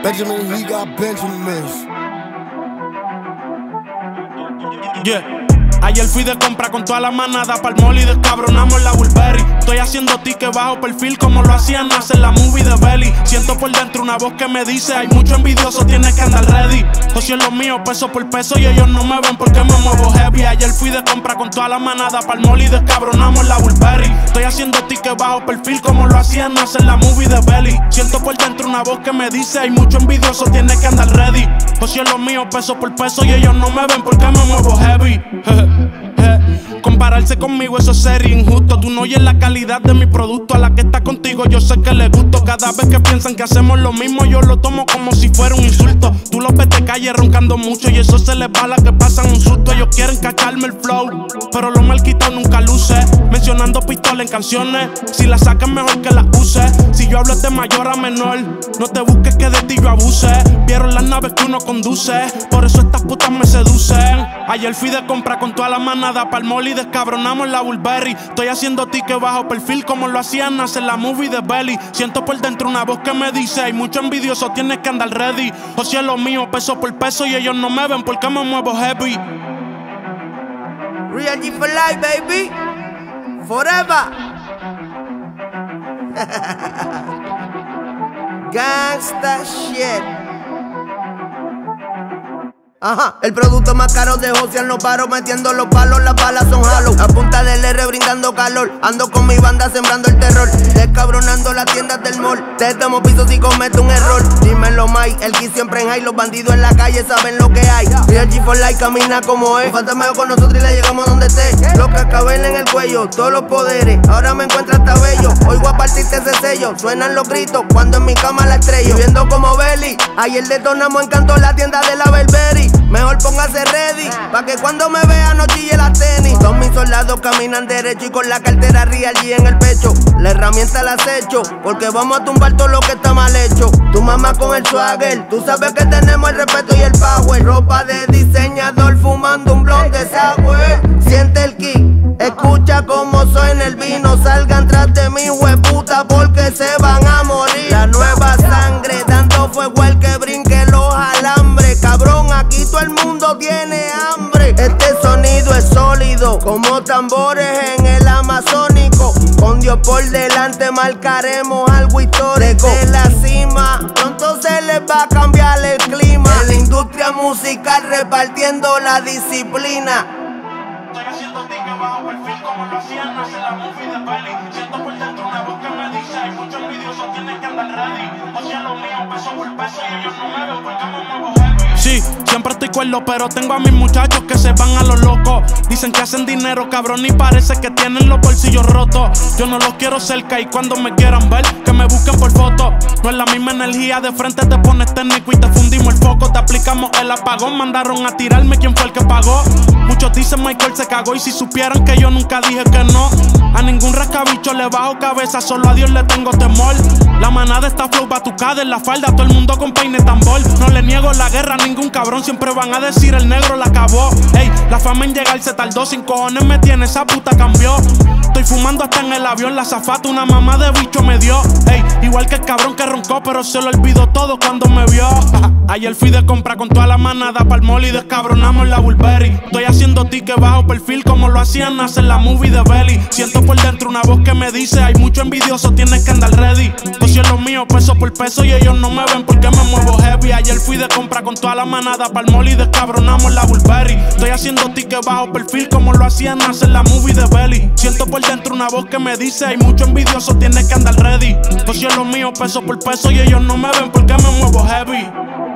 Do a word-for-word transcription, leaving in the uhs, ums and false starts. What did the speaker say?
Benjamin, he got Benjamins. Yeah. Ayer fui de compra con toda la manada pa'l mall y descabronamos la Burberry. Estoy haciendo tickets bajo perfil como lo hacían hacer la movie de Belly. Siento por dentro una voz que me dice: hay mucho envidioso, tienes que andar ready. Socio es lo mío, peso por peso, y ellos no me ven porque me muevo heavy. Ayer fui de compra con toda la manada pa'l mall y descabronamos la Burberry. Estoy haciendo tickets bajo perfil como lo hacían hacer la movie de Belly. Siento por dentro una voz que me dice: hay mucho envidioso, tienes que andar ready. Socio es lo mío, peso por peso, y ellos no me ven porque me muevo heavy. Compararse conmigo, eso sería injusto. Tú no oyes la calidad de mi producto. A la que está contigo yo sé que le gusto. Cada vez que piensan que hacemos lo mismo, yo lo tomo como si fuera un insulto. Tú los ves de calle roncando mucho y eso se les va a la que pasan un susto. Ellos quieren cacharme el flow, pero lo mal quitado nunca luce. Mencionando pistola en canciones, si la sacan mejor que la use. Si yo hablo de mayor a menor, no te busques que de ti yo abuse. Vieron las naves que uno conduce, por eso estas putas me seducen. Ayer fui de compra con toda la manada pa'l mall y descabronamos la Burberry. Estoy haciendo tickets bajo perfil como lo hacían hacer la movie de Belly. Siento por dentro una voz que me dice: hay mucho envidioso, tienes que andar ready. O si es lo mío, peso por peso, y ellos no me ven porque me muevo heavy. Real G for life, baby. Forever. Gangsta shit. Ajá, el producto más caro de Josian no paro metiendo los palos, las balas son halo. A punta del R brindando calor, ando con mi banda sembrando el terror, descabronando las tiendas del mall. Te damos piso si cometes un error. Dímelo, Mike, el Kid siempre en high. Los bandidos en la calle saben lo que hay. Real G for life camina como es. Falta medio con nosotros y le llegamos donde esté. Los cascabeles en el cuello, todos los poderes. Ahora me encuentro hasta bello. Oigo a partirte ese sello. Suenan los gritos cuando en mi cama la estrello. Viendo como Belly. Ayer detonamos en canto la tienda de la Burberry. Mejor póngase ready, pa' que cuando me vea no chille la tenis. Todos mis soldados caminan derecho y con la cartera Real G en el pecho. La herramienta la acecho, porque vamos a tumbar todo lo que está mal hecho. Tu mamá con el swagger, tú sabes que tenemos el respeto y el power. Ropa de diseñador fumando un blond de sour. Siente el kick, escucha cómo suena el vino. Salgan tras de mí, hueputa, porque se van a morir. La nueva sangre dando fuego al que brinque los alambres. Cabrón, aquí todo el mundo tiene hambre. Este sonido es sólido, como tambores en el amazónico. Con Dios por delante marcaremos algo histórico. Desde la cima, pronto se les va a cambiar el clima. En la industria musical repartiendo la disciplina. Estoy haciendo tickets bajo perfil como lo hacían hacer la movie de Belly. Siento por dentro una voz que me dice: hay mucho envidioso, tienes que andar ready. O sea, lo mío, peso por peso, y ellos no me ven porque me muevo heavy. Sí, siempre estoy cuerdo, pero tengo a mis muchachos que se van a lo loco. Dicen que hacen dinero, cabrón, y parece que tienen los bolsillos rotos. Yo no los quiero cerca y cuando me quieran ver, que me busquen por foto. No es la misma energía, de frente te pones técnico y te fundimos el foco. Te aplicamos el apagón, mandaron a tirarme, ¿quién fue el que pagó? Muchos dicen Michael se cagó, y si supieran que yo nunca dije que no. A ningún rascabicho le bajo cabeza, solo a Dios le tengo temor. La manada está flow batucada en la falda, todo el mundo con peine tambor. No le niego la guerra a ningún cabrón, siempre van a decir el negro la acabó. Ey, la fama en llegar se tardó, sin cojones me tiene, esa puta cambió. Estoy fumando hasta en el avión, la zafata una mamá de bicho me dio. Ey, igual que el cabrón que roncó, pero se lo olvidó todo cuando me vio. Ayer fui de compra con toda la manada pa'l mall y descabronamos la Burberry. Estoy haciendo tickets bajo perfil como lo hacían hacer la movie de Belly. Siento por dentro una voz que me dice: hay mucho envidioso, tienes que andar ready. Pues si es lo mío, peso por peso, y ellos no me ven porque me muevo heavy. Ayer fui de compra con toda la manada pa'l mall y descabronamos la Burberry. Estoy haciendo tickets bajo perfil como lo hacían hacer la movie de Belly. Siento por dentro una voz que me dice: hay mucho envidioso, tienes que andar ready. Pues si es lo mío, peso por peso, y ellos no me ven porque me muevo heavy.